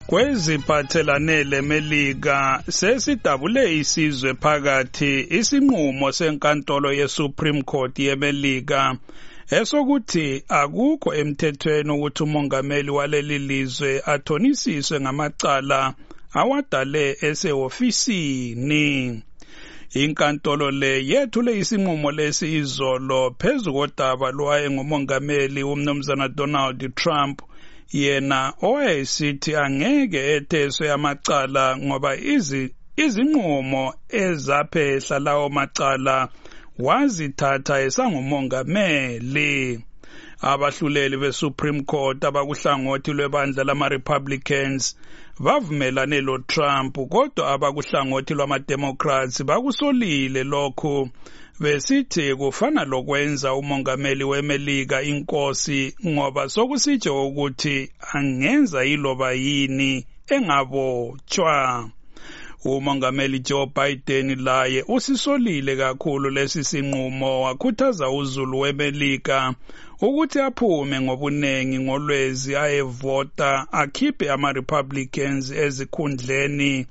Kweziphathelane leMelika sesidabule isizwe phakathi isinqumo senkantolo yeSupreme Court yeMelika esokuthi akukho emthethweni ukuthi umongameli waleli lizwe athonisiswe ngamacala awadale esehofisini. Inkantolo le yethule isinqumo lesi izolo phezu kodaba lwaye ngumongameli uMnumzana Donald Trump yena owayesithi angeke etheswe amacala ngoba izinqumo ezaphehla lawo macala wazithatha esangumongameli. Abahluleli beSupreme Court abakuhlangothi lwebandla lama-Republicans bavumelane loTrump, kodwa abakuhlangothi lwama-Democrats bakusolile lokhu besithi kufana lokwenza umongameli weMelika inkosi ngoba sokusitshe ukuthi angenza iloba yini engabotshwa. Umongameli Joe Biden laye usisolile kakhulu lesi sinqumo, wakhuthaza uzulu weMelika ukuthi aphume ngobunengi ngolwezi ayevota akhiphe ama-Republicans ezikhundleni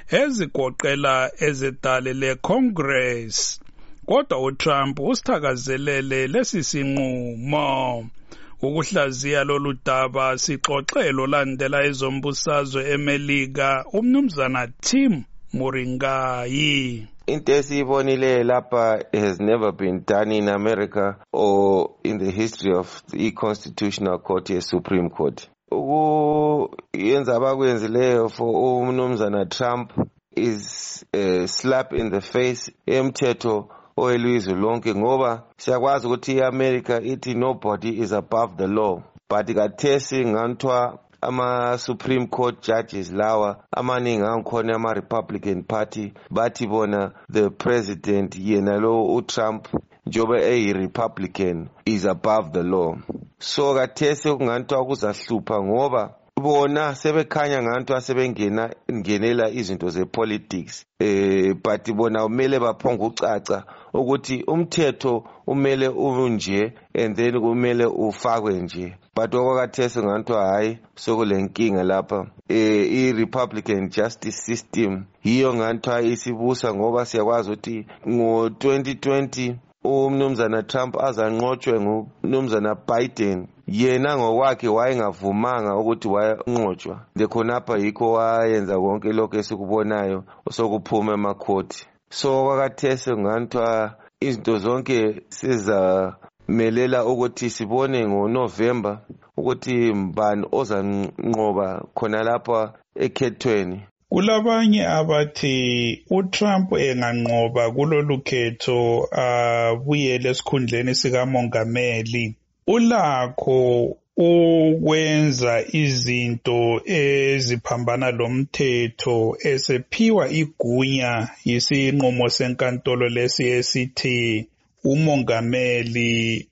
ezigoqela ezedale leCongress. Kodwa uTrump usithakazelele lesi sinqumo. Ukuhlaziya lolu daba sixoxelo landela ezombusazwe eMelika uMnumzana Tim Moringai. Into esiyibonile lapha has never been done in America or in the history of the Constitutional Court ye-Supreme Court. Ukuyenza abakwenzileyo for uMnumzana Trump is a slap in the face emthetho oyelizwe lonke ngoba siyakwazi ukuthi iAmerica ithi nobody is above the law, but kathesi ngantwa ama-Supreme Court judges lawa amaningi angikhona ama-Republican Party bathi bona the president yena lo uTrump njoba eyi-Republican is above the law. So kathesi ngantwa kuzahlupha ngoba bona sebekhanya ngantwa sebengenela izinto zepolitics, but bona kumele baphonga ucaca ukuthi umthetho umele unje and then kumele ufakwe nje. But okwakathesi ngantwa hayi sokulenkinga lapha. I-Republican justice system yiyo ngantwa isibusa ngoba siyakwazi ukuthi ngo-2020 uMnumzana Trump azanqotshwe nguMnumzana Biden, yena ngokwakhe wayengavumanga ukuthi wayanqotshwa. Khonapha yikho wayenza konke lokho esikubonayo sokuphuma emakhoti. So kwakathesi ngantwa izinto zonke sizamelela ukuthi sibone ngoNovember ukuthi mbani ozanqoba khona lapha ekhethweni. Kulabanye abathi uTrump enganqoba kulolu khetho abuyele esikhundleni sikamongameli, ulakho ukwenza izinto eziphambana lomthetho esephiwa igunya yisinqumo senkantolo lesi esithi umongameli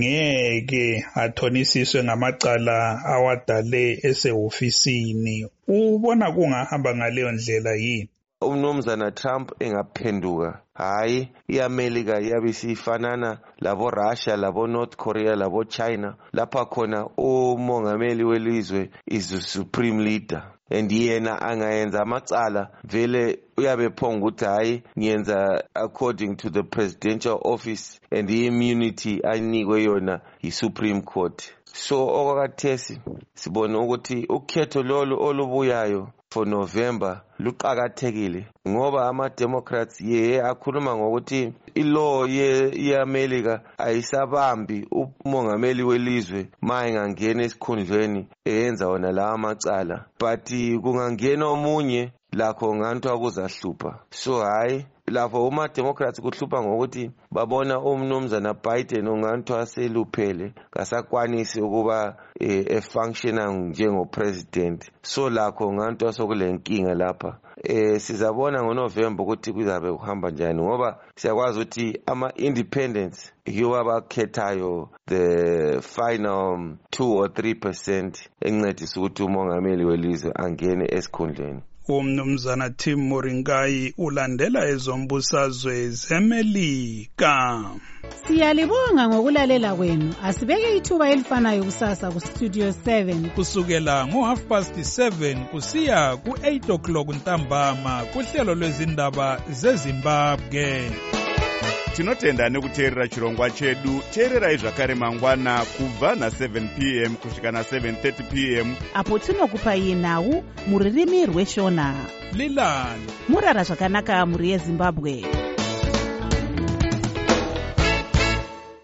ngeke athonisiswe ngamacala awadale esehofisini. Ubona kungahamba ngaleyo ndlela yini? uMnumzana Trump engaphenduka, hayi iAmerica yabe sifanana labo Russia, labo North Korea, labo China, lapha khona umongameli welizwe is the supreme leader. And yena angayenza amacala vele uyabe phonga ukuthi hayi ngiyenza according to the presidential office and the immunity ayinikwe yona yi-Supreme Court. So okwakathesi sibona ukuthi ukhetho lolu olubuyayo for November luqakathekile ngoba ama-Democrats akhuluma ngokuthi ilaw ye-America ayisabambi umongameli welizwe ma engangena esikhundleni eyenza wona lawa amacala, but kungangena omunye lakho ngantwa kuzahlupha. So hayi lapho uma-Democrats kuhlupha ngokuthi babona uMnumzana Biden ungantwa seluphele kasakwanisi ukuba efunctiona njengopresident. So lakho ngantwa sokulenkinga lapha. Sizabona ngoNovember ukuthi kuzabe kuhamba njani ngoba siyakwazi ukuthi ama-independents yiwo abakhethayo the final 2 or 3% encedisa ukuthi umongameli welizwe angene esikhundleni. uMnumzana Tim Moringai ulandela ezombusazwe zeMelika. Siyalibonga ngokulalela kwenu. Asibeke ithuba elifanayo kusasa ku Studio 7 kusukela ngo7:30 kusiya ku8 o'clock ntambama kuhlelo lwezindaba zeZimbabwe. Tinotenda nekuteerera chirongwa chedu. Teererai zvakare mangwana kubva na7 p.m. kusvika na7:30 p.m. apo tinokupai nhau muririmi rweshona. Lilani murara zvakanaka muri yeZimbabwe.